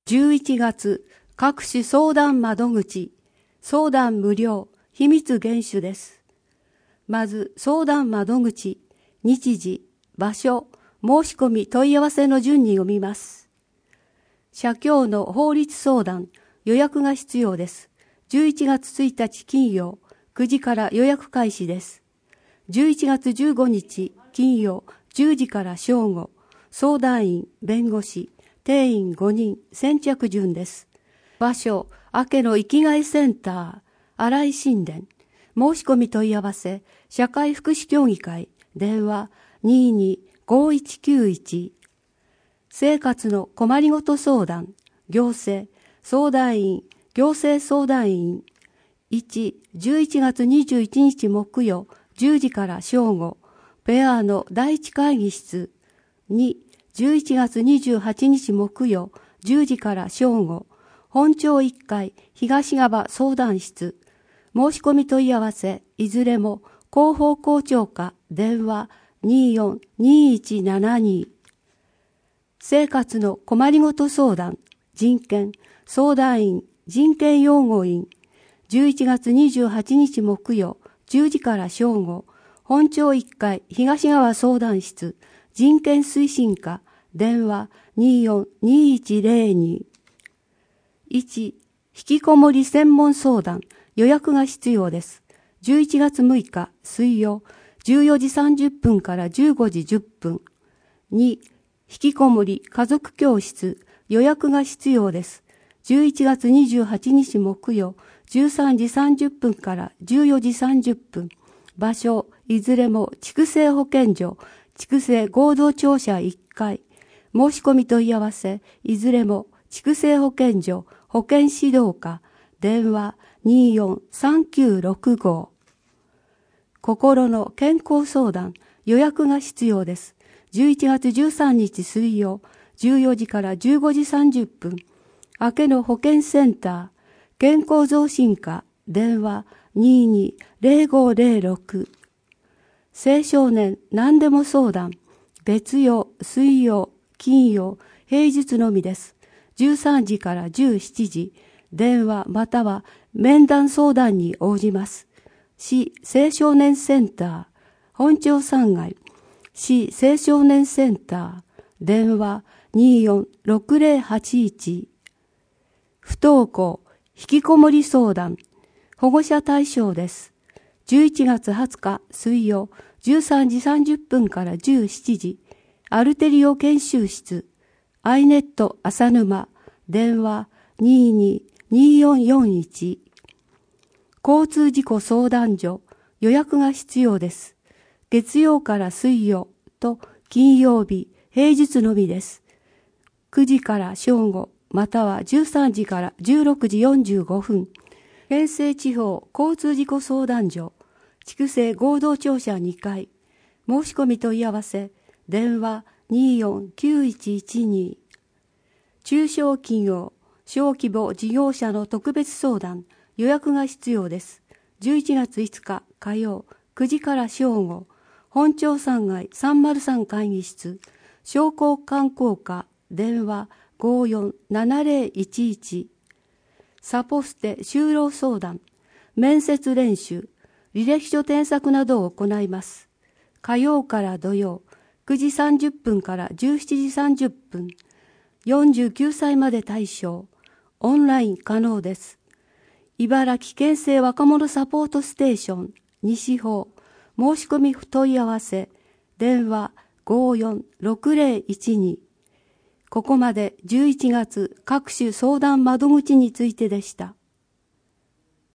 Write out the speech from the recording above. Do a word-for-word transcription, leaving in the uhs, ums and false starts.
じゅういちがつ、各種相談窓口、相談無料、秘密厳守です。まず、相談窓口、日時、場所、申し込み問い合わせの順に読みます。社協の法律相談、予約が必要です。じゅういちがつついたち金曜、くじから予約開始です。じゅういちがつじゅうごにち金曜、じゅうじから正午、相談員、弁護士、定員ごにん、先着順です。場所、明けの生きがいセンター、新井神殿。申し込み問い合わせ、社会福祉協議会、電話 にーにーごーいちきゅういち。生活の困りごと相談、行政、相談員、行政相談員。いち、じゅういちがつにじゅういちにち木曜、じゅうじから正午、ペアの第一会議室。に、じゅういちがつにじゅうはちにち木曜、じゅうじから正午、本町いっかい東側相談室。申し込み問い合わせ、いずれも広報校長課、電話 にーよんにーいちななに。生活の困りごと相談、人権、相談員、人権擁護員。じゅういちがつにじゅうはちにち木曜、じゅうじから正午、本町いっかい東側相談室、人権推進課、電話 にーよんにーいちぜろに。いち、引きこもり専門相談、予約が必要です。じゅういちがつむいか水曜、じゅうよじさんじゅっぷんからじゅうごじじゅっぷん。に、引きこもり家族教室、予約が必要です。じゅういちがつにじゅうはちにち木曜、じゅうさんじさんじゅっぷんからじゅうよじさんじゅっぷん。場所、いずれも畜生保健所、畜生合同庁舎いっかい。申し込み問い合わせ、いずれも畜生保健所、保健指導課、電話 にーよんさんきゅうろくご。心の健康相談、予約が必要です。じゅういちがつじゅうさんにち水曜、じゅうよじからじゅうごじさんじゅっぷん。明けの保健センター、健康増進課、電話 にーにーぜろごぜろろく。青少年何でも相談、月曜、水曜、金曜、平日のみです。じゅうさんじからじゅうしちじ、電話または面談相談に応じます。市青少年センター、本町さんがい、市青少年センター、電話 にーよんろくぜろはちいち。不登校、引きこもり相談、保護者対象です。じゅういちがつはつか水曜、じゅうさんじさんじゅっぷんからじゅうしちじ、アルテリオ研修室、アイネット浅沼、電話 にーにーにーよんよんいち。交通事故相談所、予約が必要です。月曜から水曜と金曜日、平日のみです。くじから正午、またはじゅうさんじからじゅうろくじよんじゅうごふん。県西地方交通事故相談所、畜生合同庁舎にかい。申し込み問い合わせ、電話 にーよんきゅういちいちに。中小企業、小規模事業者の特別相談、予約が必要です。じゅういちがついつか火曜、くじから正午、本町さんがいさんまるさん会議室、商工観光課、電話 ごーよんななぜろいちいち。サポステ就労相談、面接練習、履歴書添削などを行います。火曜から土曜、くじさんじゅっぷんからじゅうしちじさんじゅっぷん。よんじゅうきゅうさいまで対象。オンライン可能です。茨城県政若者サポートステーション、西方。申し込み問い合わせ。電話 ごーよんろくぜろいちに。ここまでじゅういちがつ各種相談窓口についてでした。